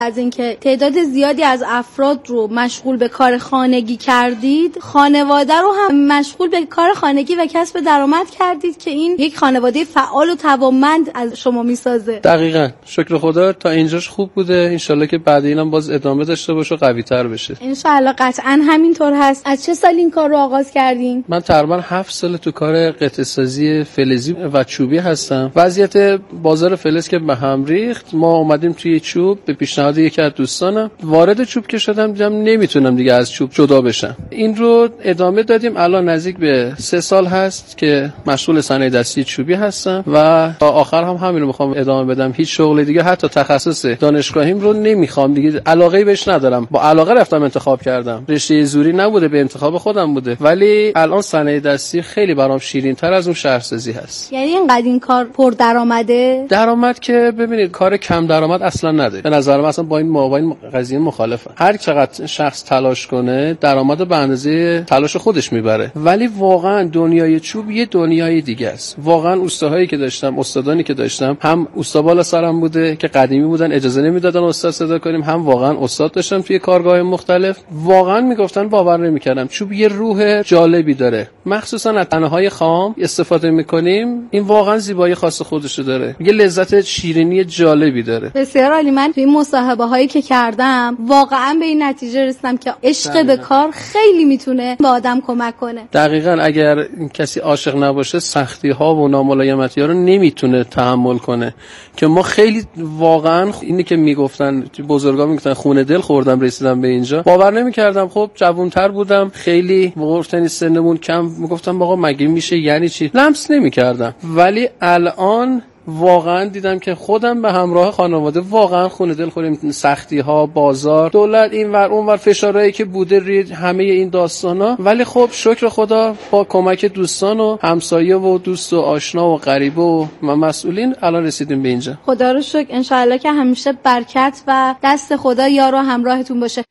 از اینکه تعداد زیادی از افراد رو مشغول به کار خانگی کردید، خانواده رو هم مشغول به کار خانگی و کسب درآمد کردید که این یک خانواده فعال و توانمند از شما میسازه. دقیقاً. شکر خدا تا اینجاش خوب بوده، انشالله که بعد اینم باز ادامه داشته باشه و قوی تر بشه. انشالله قطعاً همینطور هست. از چه سال این کار رو آغاز کردین؟ من تقریبا 7 سال تو کار قطعه سازی فلزی و چوبی هستم. وضعیت بازار فلز که به هم ریخت، ما اومدیم توی چوب به پیشنهاد یکی از دوستانم وارد چوب که شدم، دیدم نمیتونم دیگه از چوب جدا بشم. این رو ادامه دادیم. الان نزدیک به 3 سال هست که مشغول صنایع دستی چوبی هستم و تا آخر هم همین رو میخوام ادامه بدم. هیچ شغل دیگه حتی تخصص دانشگاهیم رو نمیخوام دیگه، علاقه‌ای بهش ندارم. با علاقه رفتم انتخاب کردم، رشته زوری نبوده، به انتخاب خودم بوده. ولی الان صنایع دستی خیلی برام شیرین‌تر از اون شهرسازی هست. یعنی اینقدر این کار پر درآمده؟ درآمد که ببینید کار کم درآمد اصلا نداره. به نظر من اصلا با این قضیه مخالفم. هر چقدر شخص تلاش کنه درآمد به اندازه تلاش خودش میبره. ولی واقعا دنیای چوب یه دنیای دیگه است. واقعا استادایی که داشتم، استادانی که داشتم، هم استاد بالا سرم بوده که قدیمی بودن اجازه نمیدادن استاد صدا کنیم، هم واقعا استاد داشتم توی کارگاه مختلف، واقعا میگفتن باور نمیکردم چوب یه روح جالبی داره. مخصوصا از تنه‌های خام استفاده میکنیم، این واقعا زیبایی خاص خودشو داره. یه لذت شیرینی جالبی داره. بسیار عالی. من توی مصاحبه هایی که کردم واقعا به این نتیجه رسیدم که عشق به کار خیلی میتونه به آدم کمک کنه. دقیقاً. اگر کسی عاشق نباشه سختی ها و ناملایمتی ها رو نمیتونه تحمل کنه. که ما خیلی واقعا اینی که میگفتن بزرگا میگفتن خون دل خوردم رسیدم به اینجا، باور نمیکردم. خب جوان‌تر بودم، خیلی گفتن سنمون کم، میگفتم آقا مگه میشه، یعنی چی، لمس نمیکردم. ولی الان واقعا دیدم که خودم به همراه خانواده واقعا خون دل خوریم. سختی ها، بازار، دولت، این ور اون ور، فشارهایی که بوده روی همه این داستانا، ولی خب شکر خدا با کمک دوستان و همسایه و دوست و آشنا و غریبه و مسئولین الان رسیدیم به اینجا. خدا رو شکر. انشالله که همیشه برکت و دست خدا یار و همراهتون باشه.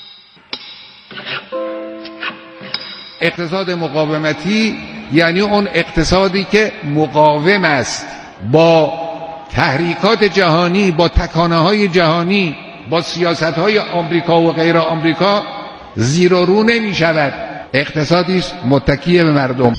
اقتصاد مقاومتی یعنی اون اقتصادی که مقاوم است با تحریکات جهانی، با تکانه‌های جهانی، با سیاست‌های آمریکا و غیر آمریکا زیر و رو نمی شود. اقتصادی است متکی به مردم.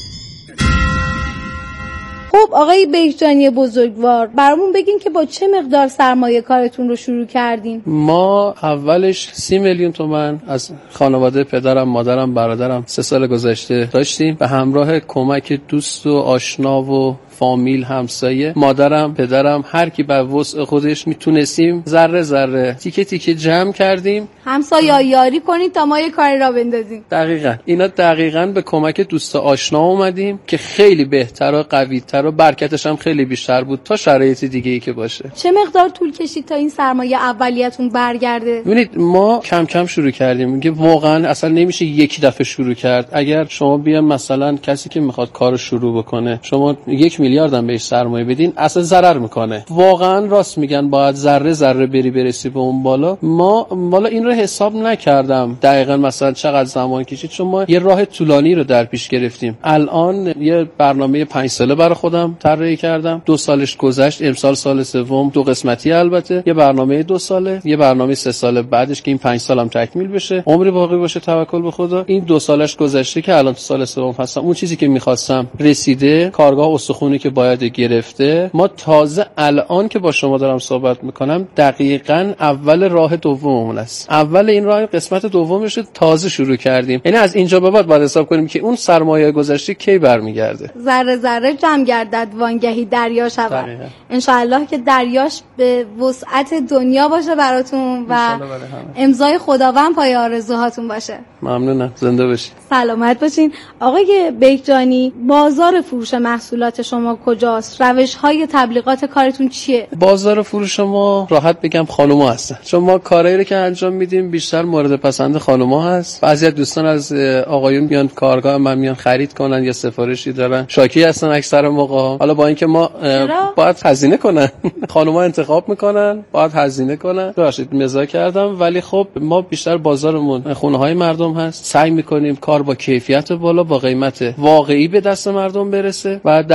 خب آقای بهجانی بزرگوار، برامون بگین که با چه مقدار سرمایه کارتون رو شروع کردین؟ ما اولش 30 میلیون تومان از خانواده پدرم، مادرم، برادرم 3 سال گذشته داشتیم به همراه کمک دوست و آشنا و فامیل، همسایه، مادرم، پدرم، هر کی به وسع خودش میتونستیم ذره ذره تیکه تیکه جمع کردیم. همسایه‌ها یاری کنید تا ما یه کاری را بندازیم. دقیقاً. اینا دقیقاً به کمک دوست آشنا اومدیم که خیلی بهتر و قوی‌تر و برکتش هم خیلی بیشتر بود تا شرایط دیگه‌ای که باشه. چه مقدار طول کشید تا این سرمایه اولیه‌تون برگرده؟ ببینید ما کم کم شروع کردیم. میگه واقعاً اصلا نمیشه یک دفعه شروع کرد. اگر شما بیان مثلا کسی که میخواد کارو شروع بکنه، شما 1 میلیارد هم بهش سرمایه بدین، اصلا ضرر میکنه. واقعا راست میگن، باید ذره ذره برسی به اون بالا. ما والا این رو حساب نکردم دقیقاً مثلا چقدر زمان کشید، چون ما یه راه طولانی رو در پیش گرفتیم. الان یه برنامه 5 ساله برای خودم طراحی کردم. 2 سالش گذشت، امسال سال سوم، 2 قسمتی البته. یه برنامه 2 ساله، یه برنامه 3 ساله بعدش که این 5 سالم تکمیل بشه، عمری باقی باشه، توکل به خدا. این 2 سالش گذشته که الان تو سال سوم هستم. اون چیزی که می‌خواستم رسیده، کارگاه استخونی که باید گرفته. ما تازه الان که با شما دارم صحبت میکنم دقیقاً اول راه دوممون است. اول این راه قسمت دومش تازه شروع کردیم. یعنی از اینجا به بعد باید حساب کنیم که اون سرمایه گذشته کی برمیگرده. ذره ذره جمع گردد وانگهی دریا شود. ان شاء الله که دریاش به وسعت دنیا باشه براتون و امضای خداوند پای آرزوهاتون باشه. ممنونم. زنده باشید. سلامت باشین. آقای بهجانی، بازار فروش محصولات شما کجاست؟ روش‌های تبلیغات کارتون چیه؟ بازار فروش ما راحت بگم خانوما هستن. چون ما کارایی که انجام میدیم بیشتر مورد پسند خانوما هست. بعضی از دوستان از آقایون میان کارگاه من میان خرید کنن یا سفارشی دارن. شاکی هستن اکثر موقع. حالا با اینکه ما باید هزینه کنن. خانوما انتخاب میکنن، باید هزینه کنن. ببخشید مزاح کردم، ولی خب ما بیشتر بازارمون خونه‌های مردم هست. سعی میکنیم کار با کیفیت بالا با قیمت واقعی به دست مردم برسه و در نهایت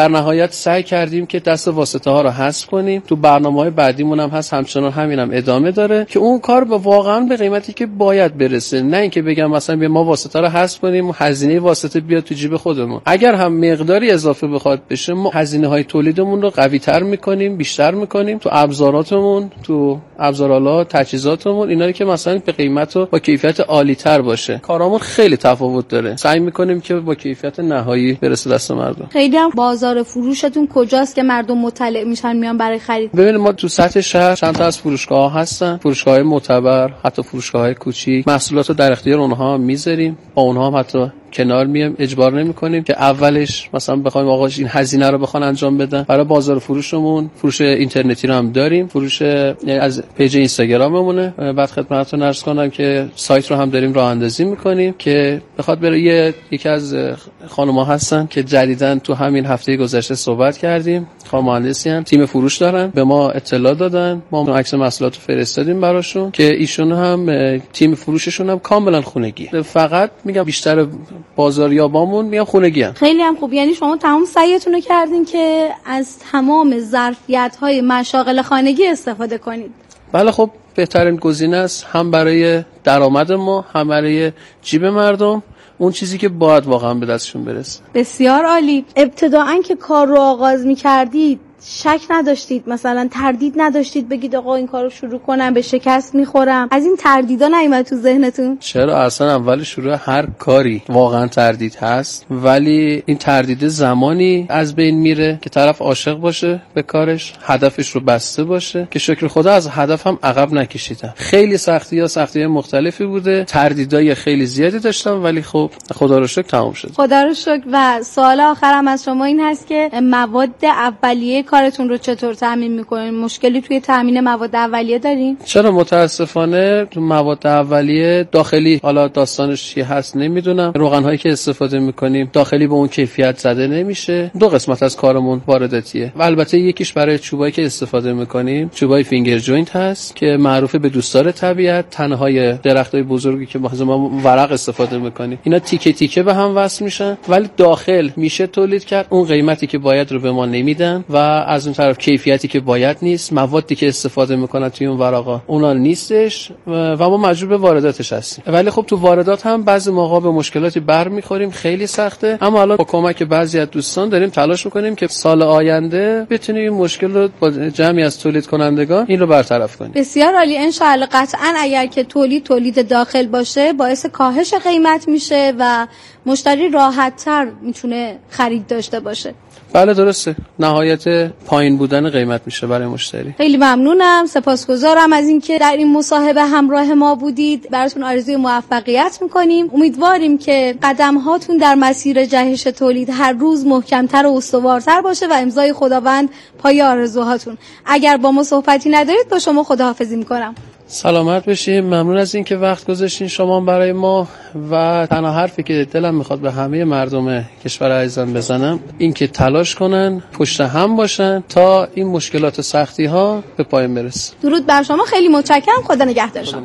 باید سعی کردیم که دست واسطه ها رو حذف کنیم. تو برنامه‌های بعدیمون هم هست، همچنان همینم ادامه داره که اون کار واقعا به قیمتی که باید برسه، نه اینکه بگم مثلا بیا ما واسطه رو حذف کنیم و هزینه واسطه بیاد تو جیب خودمون. اگر هم مقداری اضافه بخواد بشه، ما هزینه‌های تولیدمون رو قوی‌تر می‌کنیم، بیشتر می‌کنیم تو ابزاراتمون، تو ابزارالات، تجهیزاتمون، اینا که مثلا به قیمت و با کیفیت عالی‌تر باشه. کارامون خیلی تفاوت داره. سعی می‌کنیم که با کیفیت نهایی برسه دست مردم. خیلی هم بازار فروشتون کجاست که مردم مطلع میشن میان برای خرید؟ ببینید ما تو سطح شهر چند تا از فروشگاه‌ها هستن، فروشگاه‌های معتبر، حتی فروشگاه‌های کوچیک. محصولات رو در اختیار اونها میذاریم، با اونها هم حتی کنار میایم، اجبار نمی‌کنیم که اولش مثلا بخوایم آقا این هزینه رو بخوان انجام بدن. برای بازار فروشمون فروش اینترنتی رو هم داریم، فروش از پیج اینستاگراممونه. بعد خدمتتون عرض کنم که سایت رو هم داریم راه اندازی می‌کنیم که بخواد بره. یکی از خانم‌ها هستن که جدیداً تو همین هفته گذشته صحبت کردیم، خانم مهندسی ان، تیم فروش دارن، به ما اطلاع دادن، ما عکس محصولات رو فرستادیم براشون که ایشون هم تیم فروششون هم کاملا خونگیه. فقط میگم بیشتر بازاریابامون میگم خونگی ان. خیلی هم خوب. یعنی شما تمام سعیتون رو کردین که از تمام ظرفیت‌های مشاغل خانگی استفاده کنید. بله خب بهترین گزینه است، هم برای درآمد ما، هم برای جیب مردم، اون چیزی که باید واقعا به دستشون برسه. بسیار عالی. ابتداءً که کار رو آغاز می‌کردید شک نداشتید، مثلا تردید نداشتید بگید آقا این کارو شروع کنم به شکست میخورم؟ از این تردیدا نیومد تو ذهنتون؟ چرا؟ اصلا اول شروع هر کاری واقعا تردید هست، ولی این تردید زمانی از بین میره که طرف عاشق باشه به کارش، هدفش رو بسته باشه، که شکر خدا از هدف هم عقب نکشیدم. خیلی سختی‌های مختلفی بوده، تردیدای خیلی زیادی داشتم، ولی خب خدا رو شکر تمام شد. خدا رو شکر. و سوال آخرم از شما این هست که مواد اولیه کارتون رو چطور تامین میکنین؟ مشکلی توی تامین مواد اولیه دارین؟ چرا؟ متاسفانه تو مواد اولیه داخلی، حالا داستانش چی هست نمیدونم، روغن‌هایی که استفاده میکنیم داخلی به اون کیفیت زده نمیشه. دو قسمت از کارمون وارداتیه و البته یکیش برای چوبایی که استفاده میکنیم، چوبای فینگر جوینت هست که معروفه به دوستدار طبیعت، تنهای درختای بزرگی که ما ورق استفاده میکنیم، اینا تیکه تیکه به هم وصل میشن، ولی داخل میشه تولید کرد. اون قیمتی که باید رو به ما نمیدن و از اون طرف کیفیتی که باید نیست، موادی که استفاده میکنن توی اون ورقا اونا نیستش و ما مجبور به وارداتش هستیم. ولی خب تو واردات هم بعضی موقع به مشکلاتی برمیخوریم، خیلی سخته، اما الان با کمک بعضی از دوستان داریم تلاش میکنیم که سال آینده بتونیم این مشکل رو با جمعی از تولید کنندگان این رو برطرف کنیم. بسیار عالی. ان شاء الله. قطعا اگر که تولید داخل باشه باعث کاهش قیمت میشه و مشتری راحت‌تر میتونه خرید داشته باشه. بله درسته، نهایت پایین بودن قیمت میشه برای مشتری. خیلی ممنونم، سپاسگزارم از اینکه در این مصاحبه همراه ما بودید. براتون آرزوی موفقیت میکنیم. امیدواریم که قدم هاتون در مسیر جهش تولید هر روز محکمتر و استوارتر باشه و امضای خداوند پای آرزوهاتون. اگر با ما صحبتی ندارید با شما خداحافظی میکنم. سلامت باشین. ممنون از این که وقت گذاشتین شما برای ما و تنها حرفی که دلم میخواد به همه مردم کشور عزیزم بزنم این که تلاش کنن، پشت هم باشن تا این مشکلات و سختی ها به پایان برسه. درود بر شما. خیلی متشکرم. خدا نگهدار شما.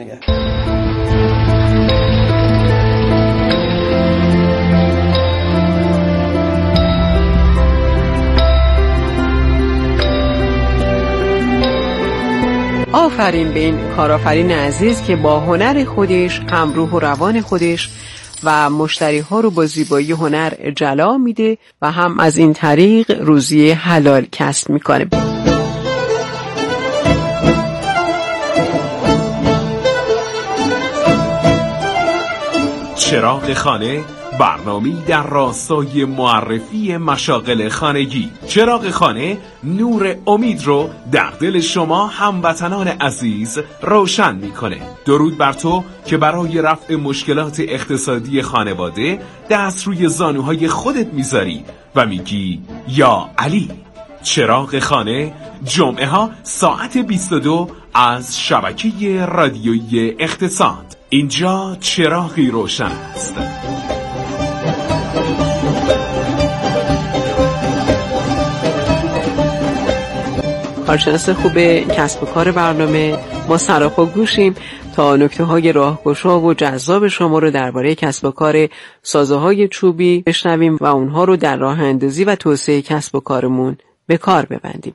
آفرین به این کارآفرین عزیز که با هنر خودش، همروح و روان خودش و مشتری ها رو با زیبایی هنر جلا میده و هم از این طریق روزی حلال کسب میکنه. چراغ خانه، برنامه‌ای در راستای معرفی مشاغل خانگی. چراغ خانه نور امید رو در دل شما هموطنان عزیز روشن میکنه. درود بر تو که برای رفع مشکلات اقتصادی خانواده دست روی زانوهای خودت میذاری و میگی یا علی. چراغ خانه جمعه ها ساعت 22 از شبکه رادیویی اقتصاد. اینجا چراغی روشن است. کارشناس خوب کسب و کار برنامه ما سراپا گوشیم تا نکته‌های راهگشا و جذاب شما رو درباره کسب و کار سازه‌های چوبی بشنویم و اونها رو در راه اندازی و توسعه کسب و کارمون به کار ببندیم.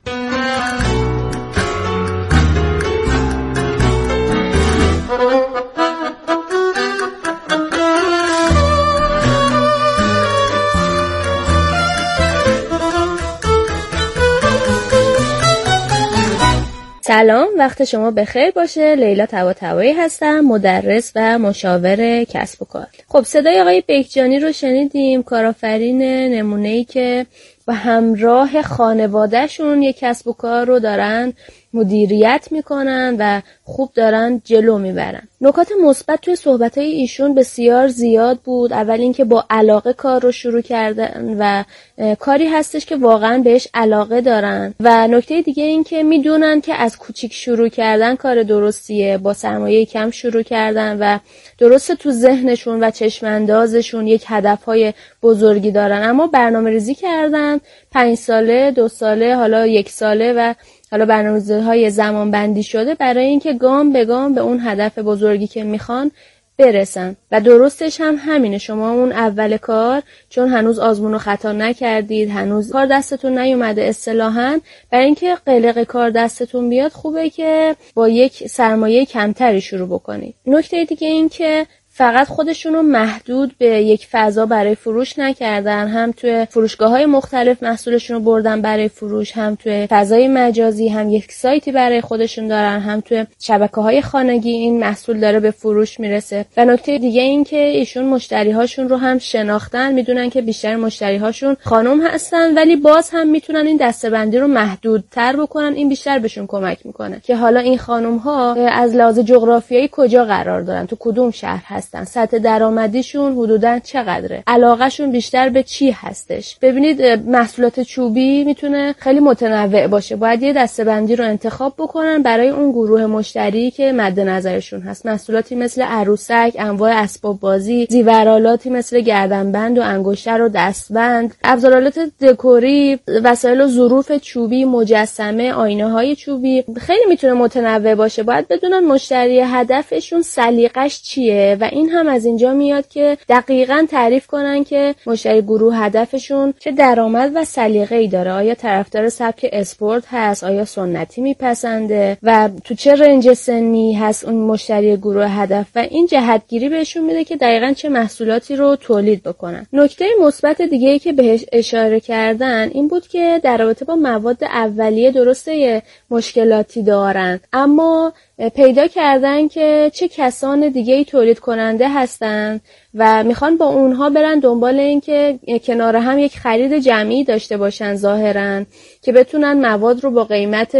سلام، وقت شما بخیر باشه. لیلا طباطبایی هستم، مدرس و مشاور کسب و کار. خب صدای آقای بیکجانی رو شنیدیم، کارآفرین نمونه‌ای که با همراه خانوادهشون یک کسب و کار رو دارن مدیریت میکنن و خوب دارن جلو میبرن. نکات مثبت توی صحبت‌های ایشون بسیار زیاد بود. اول اینکه با علاقه کار رو شروع کردن و کاری هستش که واقعا بهش علاقه دارن و نکته دیگه این که میدونن که از کوچیک شروع کردن کار درستیه، با سرمایه کم شروع کردن و درسته تو ذهنشون و چشم اندازشون یک هدفهای بزرگی دارن، اما برنامه‌ریزی کردن 5 ساله، 2 ساله، حالا 1 ساله و حالا برنامه‌ریزی‌های زمان بندی شده برای اینکه گام به گام به اون هدف بزرگی که میخوان برسن. و درستش هم همینه، شما اون اول کار چون هنوز آزمون و خطا نکردید، هنوز کار دستتون نیومده اصطلاحاً، برای اینکه قلق کار دستتون بیاد خوبه که با یک سرمایه کمتری شروع بکنید. نکته دیگه این که فقط خودشونو محدود به یک فضا برای فروش نکردن، هم توی فروشگاه‌های مختلف محصولشونو بردن برای فروش، هم توی فضای مجازی، هم یک سایتی برای خودشون دارن، هم توی شبکه‌های خانگی این محصول داره به فروش میرسه. و نکته دیگه این که ایشون مشتری‌هاشون رو هم شناختن، میدونن که بیشتر مشتری‌هاشون خانم هستن، ولی باز هم میتونن این دسته‌بندی رو محدودتر بکنن. این بیشتر بهشون کمک میکنه که حالا این خانم‌ها از لحاظ جغرافیایی کجا قرار دارن، تو کدوم شهر هستن، سطح درآمدیشون حدوداً چقدره، علاقهشون بیشتر به چی هستش. ببینید محصولات چوبی میتونه خیلی متنوع باشه، باید یه دسته‌بندی رو انتخاب بکنن برای اون گروه مشتری که مد نظرشون هست. محصولاتی مثل عروسک، انواع اسباب بازی، زیورالاتی مثل گردنبند و انگشتر و دستبند، ابزارالات دکوری، وسایل و ظروف چوبی، مجسمه، آینه‌های چوبی، خیلی میتونه متنوع باشه. باید بدونن مشتری هدفشون سلیقش چیه و این هم از اینجا میاد که دقیقاً تعریف کنن که مشتری گروه هدفشون چه درآمد و سلیقه‌ای داره. آیا طرفدار سبک اسپورت هست، آیا سنتی میپسنده و تو چه رنج سنی هست اون مشتری گروه هدف، و این جهتگیری بهشون میده که دقیقاً چه محصولاتی رو تولید بکنن. نکته مثبت دیگه‌ای که بهش اشاره کردن این بود که در رابطه با مواد اولیه درسته مشکلاتی دارن، اما پیدا کردن که چه کسان دیگه‌ای تولید کننده هستن و میخوان با اونها برن دنبال این که کنار هم یک خرید جمعی داشته باشن ظاهرا، که بتونن مواد رو با قیمت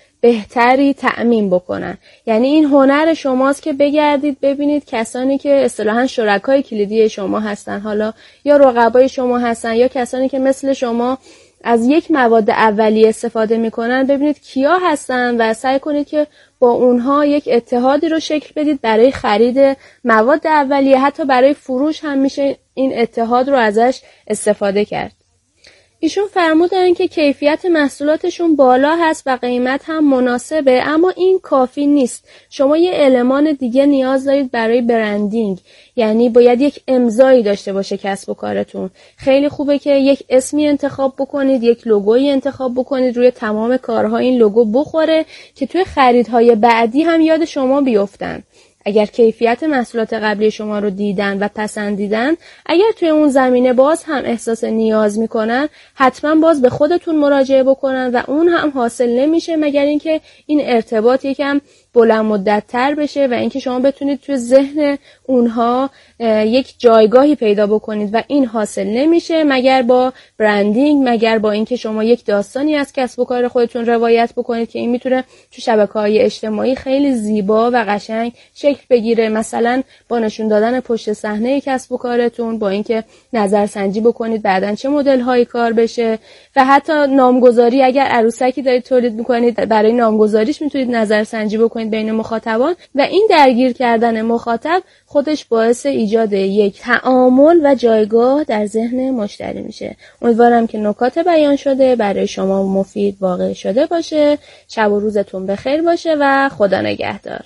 بهتری تأمین بکنن. یعنی این هنر شماست که بگردید ببینید کسانی که اصطلاحاً شرکای کلیدی شما هستن، حالا یا رقبای شما هستن یا کسانی که مثل شما از یک مواد اولیه استفاده میکنن، ببینید کیا هستن و سعی کنید که با اونها یک اتحادی رو شکل بدید برای خرید مواد اولیه. حتی برای فروش هم میشه این اتحاد رو ازش استفاده کرد. ایشون فرمودن که کیفیت محصولاتشون بالا هست و قیمت هم مناسبه، اما این کافی نیست. شما یه المان دیگه نیاز دارید برای برندینگ، یعنی باید یک امضایی داشته باشه کسب و کارتون. خیلی خوبه که یک اسمی انتخاب بکنید، یک لوگویی انتخاب بکنید، روی تمام کارها این لوگو بخوره که توی خریدهای بعدی هم یاد شما بیفتن. اگر کیفیت محصولات قبلی شما رو دیدن و پسندیدن، اگر توی اون زمینه باز هم احساس نیاز میکنن، حتما باز به خودتون مراجعه بکنن و اون هم حاصل نمیشه مگر اینکه این ارتباط یکم بلند مدت تر بشه و اینکه شما بتونید توی ذهن اونها یک جایگاهی پیدا بکنید و این حاصل نمیشه مگر با برندینگ، مگر با اینکه شما یک داستانی از کسب و کار خودتون روایت بکنید که این میتونه تو شبکه‌های اجتماعی خیلی زیبا و قشنگ شکل بگیره. مثلا با نشون دادن پشت صحنه کسب و کارتون، با اینکه نظرسنجی بکنید بعدن چه مدل‌هایی کار بشه، و حتی نامگذاری، اگر عروسکی دارید تولید می‌کنید برای نامگذاریش میتونید نظرسنجی بکنید کنید بین مخاطبان و این درگیر کردن مخاطب خودش باعث ایجاد یک تعامل و جایگاه در ذهن مشتری میشه. امیدوارم که نکات بیان شده برای شما مفید واقع شده باشه. شب و روزتون بخیر باشه و خدا نگهدار.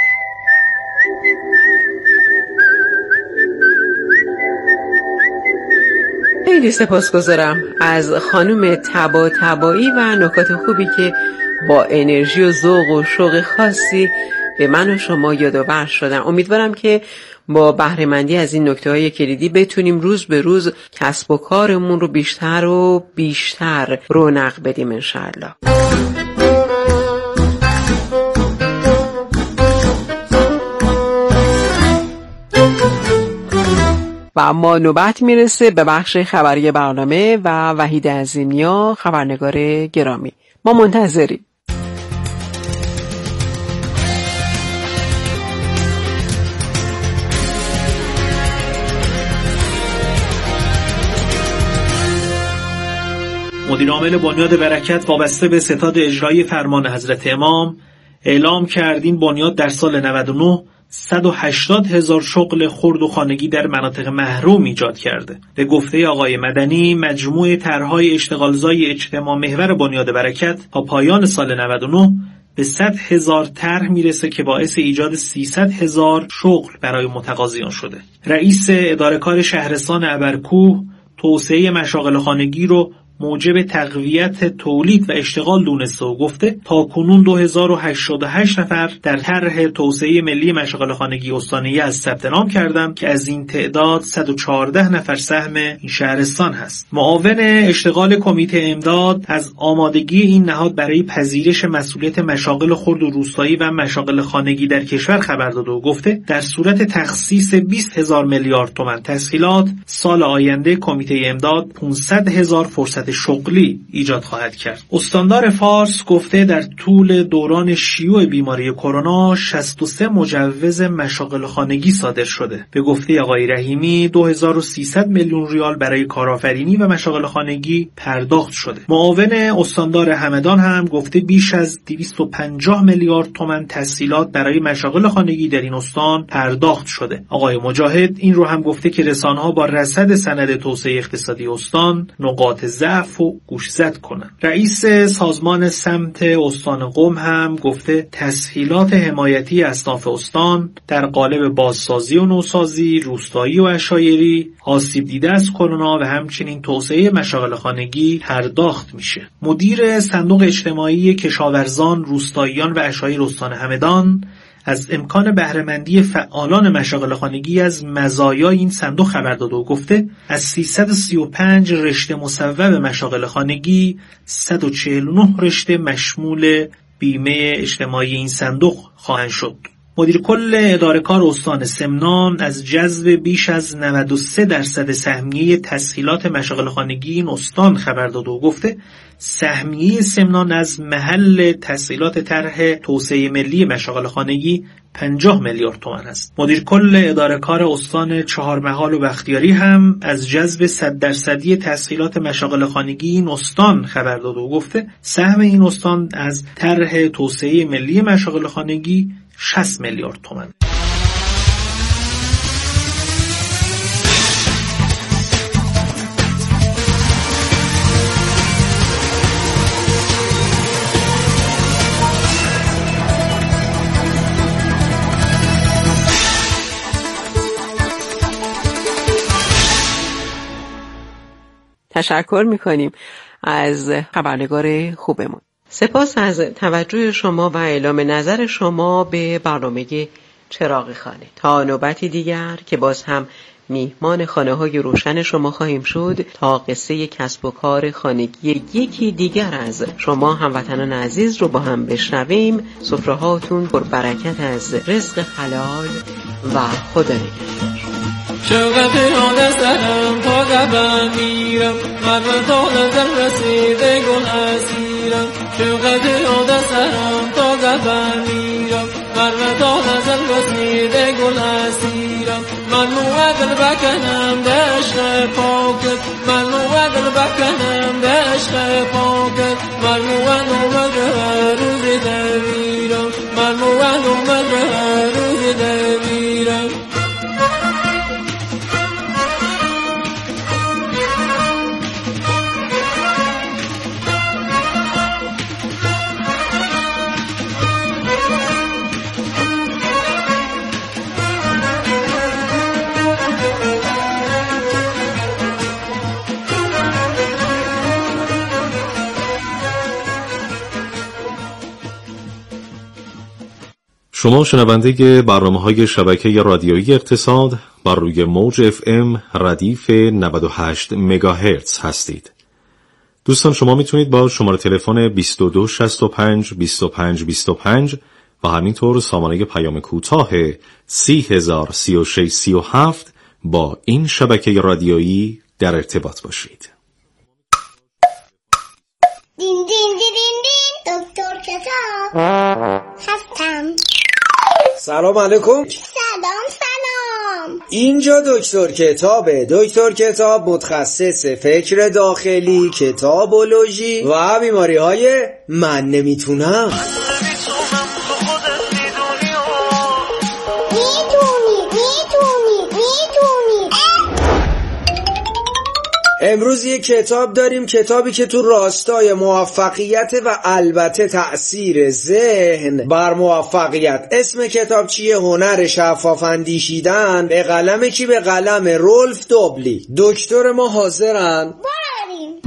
خیلی سپاسگزارم از خانم طباطبایی و نکات خوبی که با انرژی و ذوق و شوق خاصی به من و شما یادآور شدن. امیدوارم که با بهره‌مندی از این نکته‌های کلیدی بتونیم روز به روز کسب و کارمون رو بیشتر و بیشتر رونق بدیم انشاءالله. و اما نوبت میرسه به بخش خبری برنامه و وحید عظیم‌نیا خبرنگار گرامی. ما منتظریم. مدیرعامل بنیاد برکت وابسته به ستاد اجرایی فرمان حضرت امام اعلام کرد این بنیاد در سال 99 180,000 شغل خرد و خانگی در مناطق محروم ایجاد کرده. به گفته آقای مدنی مجموع طرح‌های اشتغالزای اجتماع محور بنیاد برکت تا پایان سال 99 به 100,000 طرح میرسه که باعث ایجاد 300,000 شغل برای متقاضیان شده. رئیس اداره کار شهرستان ابرکوه توسعه مشاغل خانگی رو موجب تقویت تولید و اشتغال دونسته و گفته تاکنون 2088 نفر در طرح توسعه ملی مشاغل خانگی استانی از ثبت نام کردند که از این تعداد 114 نفر سهم این شهرستان هست. معاون اشتغال کمیته امداد از آمادگی این نهاد برای پذیرش مسئولیت مشاغل خرد و روستایی و مشاغل خانگی در کشور خبر داده و گفته در صورت تخصیص 20,000 میلیارد تومان تسهیلات سال آینده کمیته امداد 500,000 فرصت شغلی ایجاد خواهد کرد. استاندار فارس گفته در طول دوران شیوع بیماری کرونا 63 مجوز مشاغل خانگی صادر شده. به گفته آقای رحیمی 2300 میلیون ریال برای کارآفرینی و مشاغل خانگی پرداخت شده. معاون استاندار همدان هم گفته بیش از 250 میلیارد تومان تسهیلات برای مشاغل خانگی در این استان پرداخت شده. آقای مجاهد این رو هم گفته که رسانه‌ها با رصد سند توسعه اقتصادی استان نقاط ضعف و گوشزد کنند. رئیس سازمان سمت استان قم هم گفته تسهیلات حمایتی اصناف استان در قالب بازسازی و نوسازی، روستایی و عشایری، آسیب دیده از کرونا و همچنین توسعه مشاغل خانگی پرداخت میشه. مدیر صندوق اجتماعی کشاورزان، روستاییان و عشایر استان همدان از امکان بهره‌مندی فعالان مشاغل خانگی از مزایای این صندوق خبر داده و گفته از 335 رشته مصوب مشاغل خانگی 149 رشته مشمول بیمه اجتماعی این صندوق خواهند شد. مدیر کل اداره کار استان سمنان از جذب بیش از 93% سهمیه تسهیلات مشاغل خانگی این استان خبر داده و گفته سهمیه سمنان از محل تسهیلات طرح توسعه ملی مشاغل خانگی 50 میلیارد تومان است. مدیر کل اداره کار استان چهارمحال و بختیاری هم از جذب 100% تسهیلات مشاغل خانگی این استان خبر داده و گفته سهم این استان از طرح توسعه ملی مشاغل خانگی 60 میلیارد تومان. تشکر میکنیم از خبرنگار خوبمون. سپاس از توجه شما و اعلام نظر شما به برنامه چراغ خانه. تا نوبتی دیگر که باز هم میهمان خانه‌های روشن شما خواهیم شد تا قصه کسب و کار خانگی یکی دیگر از شما هموطنان عزیز رو با هم بشنویم. سفره‌هاتون پر برکت از رزق حلال و خدا نگهدار. شوقت آن سرم تا قبل میرم من تا نظر رسیده گل اسیرم شوقت آن سرم تا قبل میرم من تا نظر رسیده گل اسیرم من موعد بکنم دشت پاکت من موعد بکنم دشت پاکت من موعد روز دویرم من موعد شما شنونده برنامه‌های شبکه رادیویی اقتصاد بر روی موج FM ردیف 98 مگاهرتز هستید. دوستان شما میتونید با شماره تلفن 2265 25 25 و همینطور سامانه پیام کوتاه 3036 37 با این شبکه رادیویی در ارتباط باشید. دین دین دین دین دکتر کتاب هستم. سلام علیکم. سلام. اینجا دکتر کتابه. دکتر کتاب متخصص فکر داخلی، کتابولوژی و بیماری های من نمیتونم. امروز یک کتاب داریم، کتابی که تو راستای موفقیت و البته تأثیر ذهن بر موفقیت. اسم کتاب چیه؟ هنر شفاف اندیشیدن. به قلم کی؟ به قلم رولف دوبلی. دکتر ما حاضرن؟ بریم.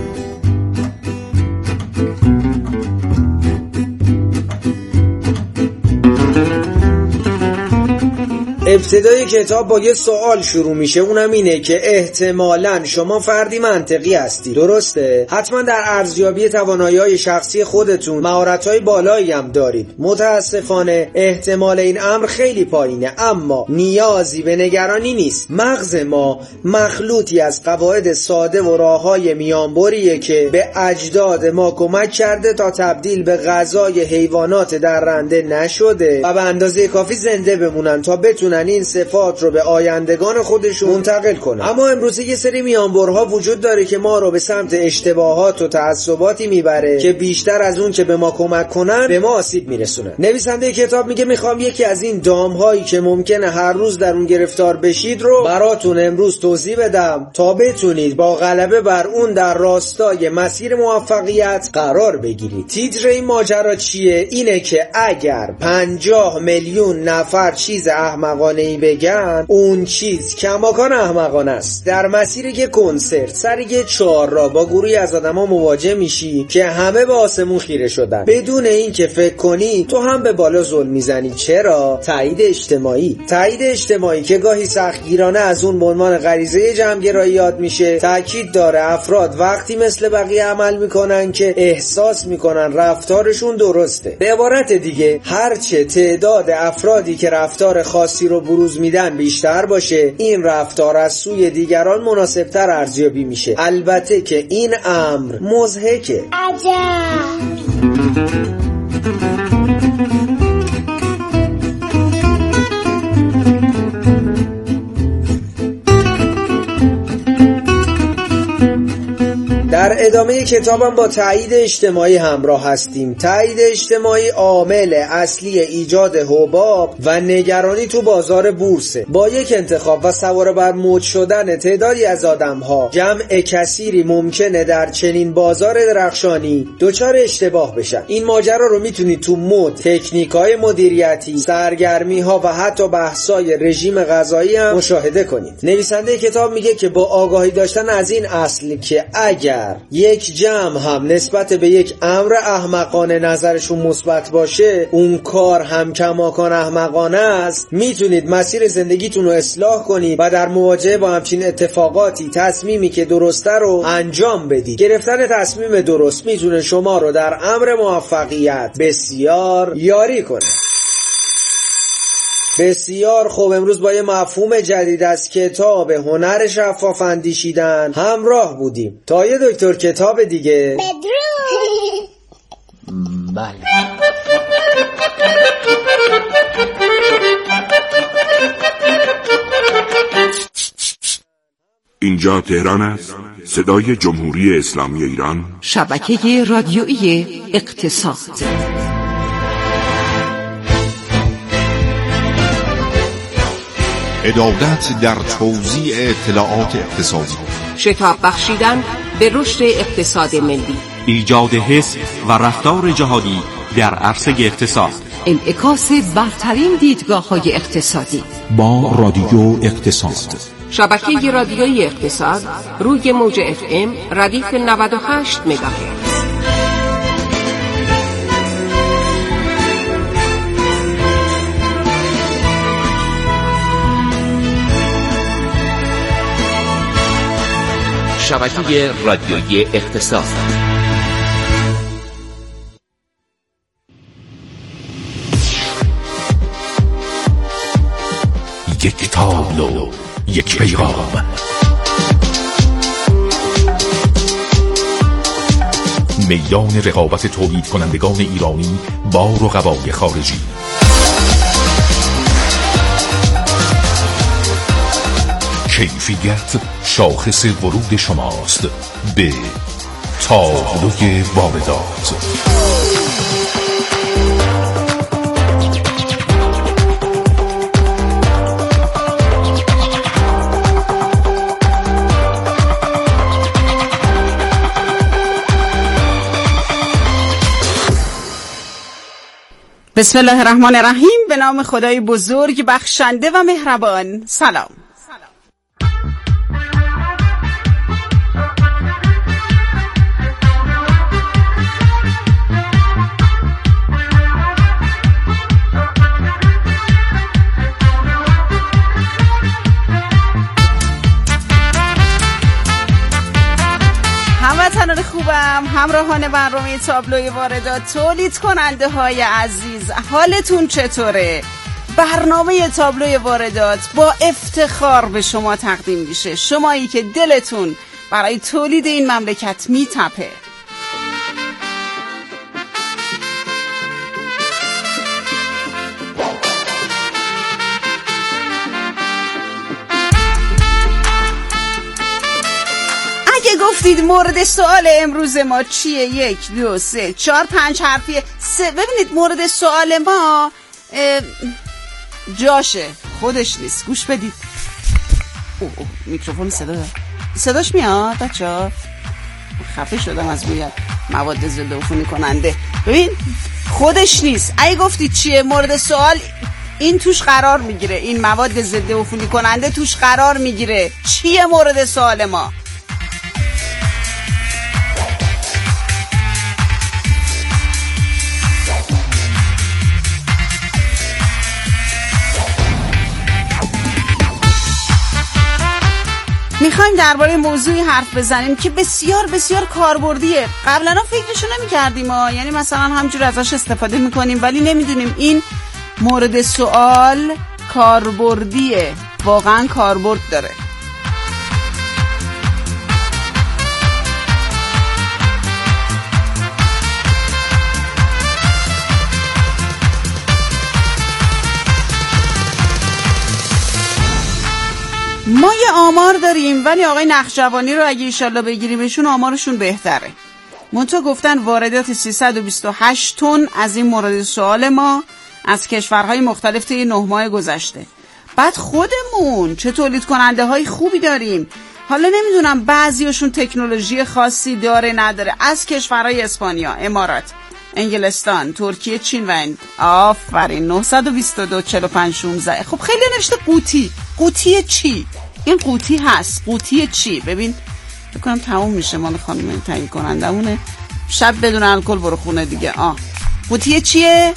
ابتدای کتاب با یه سوال شروع میشه، اونم اینه که احتمالاً شما فردی منطقی هستی، درسته؟ حتما در ارزیابی توانایی‌های شخصی خودتون مهارت‌های بالایی هم دارید. متاسفانه احتمال این امر خیلی پایینه، اما نیازی به نگرانی نیست. مغز ما مخلوطی از قواعد ساده و راه‌های میانبریه که به اجداد ما کمک کرده تا تبدیل به غذای حیوانات درنده نشده و به اندازه کافی زنده بمونن تا بتونن این صفات رو به آیندگان خودشون منتقل کنن. اما امروز یه سری میانبرها وجود داره که ما رو به سمت اشتباهات و تعصباتی میبره که بیشتر از اون که به ما کمک کنن به ما آسیب میرسونن. نویسنده کتاب میگه میخوام یکی از این دامهایی که ممکنه هر روز در اون گرفتار بشید رو براتون امروز توضیح بدم تا بتونید با غلبه بر اون در راستای مسیر موفقیت قرار بگیرید. تیتر این ماجرا چیه؟ اینه که اگر 50 میلیون نفر چیز احمقانه‌ای بگن، اون چیز کماکان احمقانه است. در مسیر یک کنسرت سر یک چهارراه با گروهی از آدما مواجه میشی که همه به آسمون خیره شدن، بدون اینکه فکر کنی تو هم به بالا زل میزنی. چرا؟ تایید اجتماعی که گاهی سختگیرانه از اون به عنوان غریزه جمع‌گرایی یاد میشه، تاکید داره افراد وقتی مثل بقیه عمل میکنن که احساس میکنن رفتارشون درسته. به عبارت دیگه هرچه تعداد افرادی که رفتار خاصی رو بروز میدن بیشتر باشه، این رفتار از سوی دیگران مناسبتر ارزیابی میشه. البته که این امر مضحکه. عجب. در ادامه کتابم با تایید اجتماعی همراه هستیم. تایید اجتماعی عامل اصلی ایجاد حباب و نگرانی تو بازار بورسه. با یک انتخاب و سوار بر موج شدن تعدادی از آدم‌ها، جمع کثیری ممکنه در چنین بازار درخشانی دچار اشتباه بشن. این ماجرا رو میتونید تو مد، تکنیک‌های مدیریتی، سرگرمی‌ها و حتی بحث‌های رژیم غذایی هم مشاهده کنید. نویسنده کتاب میگه که با آگاهی داشتن از این اصل که اگر یک جمع هم نسبت به یک امر احمقانه نظرشون مثبت باشه، اون کار هم کماکان احمقانه است، میتونید مسیر زندگیتون رو اصلاح کنید و در مواجهه با همچین اتفاقاتی تصمیمی که درسته رو انجام بدید. گرفتن تصمیم درست میتونه شما رو در امر موفقیت بسیار یاری کنه. بسیار خوب. امروز با یه مفهوم جدید از کتاب هنر شفاف اندیشیدن همراه بودیم. تا یه دکتر کتاب دیگه. بدرود. بله. اینجا تهران است، صدای جمهوری اسلامی ایران، شبکه رادیویی اقتصاد. عدالت در توزیع اطلاعات اقتصادی، شتاب بخشیدن به رشد اقتصاد ملی، ایجاد حس و رفتار جهادی در عرصه اقتصاد، انعکاس برترین دیدگاه‌های اقتصادی با رادیو اقتصاد. شبکه رادیویی اقتصاد روی موج FM ردیف 98 مگاهرتز. شبکه رادیویی اقتصاد. یک تابلو، یک پیغام. میدان رقابت تولید کنندگان ایرانی با رقبای خارجی. کیفیت شاخص ورود شماست به تابلوی واردات. بسم الله الرحمن الرحیم. به نام خدای بزرگ بخشنده و مهربان. سلام. هموطنان خوبم، همراهان برنامه تابلوی واردات، تولید کننده های عزیز، حالتون چطوره؟ برنامه تابلوی واردات با افتخار به شما تقدیم میشه، شمایی که دلتون برای تولید این مملکت میتپه. گفتید مورد سوال امروز ما چیه؟ 1 2 3 4 5 حرفیه. ببینید مورد سوال ما جاشه، خودش نیست. گوش بدید. میکروفون صداش میاد بچه‌ها؟ خفه شدم از بوی مواد ضد عفونی کننده. ببین خودش نیست. اگه گفتید چیه مورد سوال، این توش قرار میگیره، این مواد ضد عفونی کننده توش قرار میگیره. چیه مورد سوال ما؟ میخوایم درباره موضوعی حرف بزنیم که بسیار بسیار کاربردیه. قبلا فکرشو نمی‌کردیم، یعنی مثلا همجور ازش استفاده میکنیم ولی نمیدونیم این مورد سوال کاربردیه، واقعا کاربرد داره. ما یه آمار داریم ولی آقای نخجوانی رو اگه ایشالله بگیریمشون آمارشون بهتره. منتها گفتن واردات 328 تن از این مورد سوال ما از کشورهای مختلف طی 9 ماه گذشته. بعد خودمون چه تولید کننده های خوبی داریم. حالا نمیدونم بعضیاشون تکنولوژی خاصی داره نداره، از کشورهای اسپانیا، امارات، انگلستان، ترکیه، چین و هند. آفرین. 922 45 16. خب خیلی نوشته قوطی چی؟ این قوطی هست. قوطی چی؟ ببین بکنم تموم میشه، مال خانم تعیین کنندمونه. شب بدون الکل برو خونه دیگه. قوطی چیه؟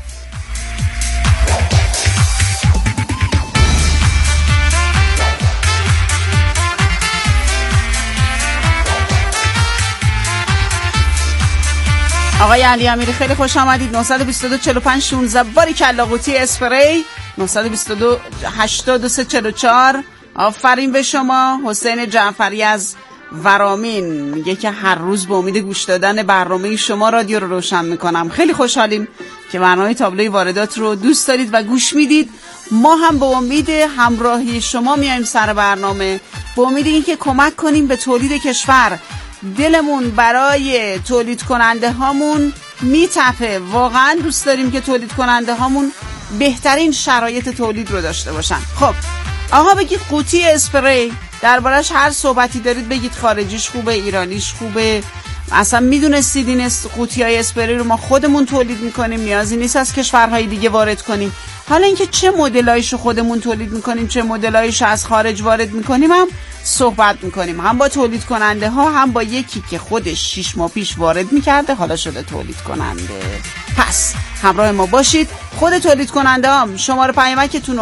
آقای علی امیری خیلی خوش آمدید. 922 45 16. باریکلا. قوطی اسپری 922 82 44. آفرین به شما. حسین جعفری از ورامین میگه که هر روز با امید گوش دادن برنامه شما رادیو رو روشن میکنم. خیلی خوشحالیم که برنامه تابلوی واردات رو دوست دارید و گوش میدید. ما هم با امید همراهی شما میایم سر برنامه، با امید اینکه کمک کنیم به تولید کشور. دلمون برای تولید کننده هامون میتپه، واقعا دوست داریم که تولید کننده هامون بهترین شرایط تولید رو داشته باشن. خب آقا بگید قوطی اسپری، دربارش هر صحبتی دارید بگید، خارجیش خوبه، ایرانیش خوبه، اصلا میدونستید این قوطی‌های اسپری رو ما خودمون تولید میکنیم، نیازی نیست از کشورهای دیگه وارد کنیم. حالا اینکه چه مدلایشو خودمون تولید میکنیم، چه مدلایشو از خارج وارد میکنیم هم صحبت میکنیم، هم با تولید کننده ها، هم با یکی که خودش 6 ماه پیش وارد میکرده حالا شده تولید کننده. پس همراه ما باشید. خود تولید کننده هم شماره پیامکتون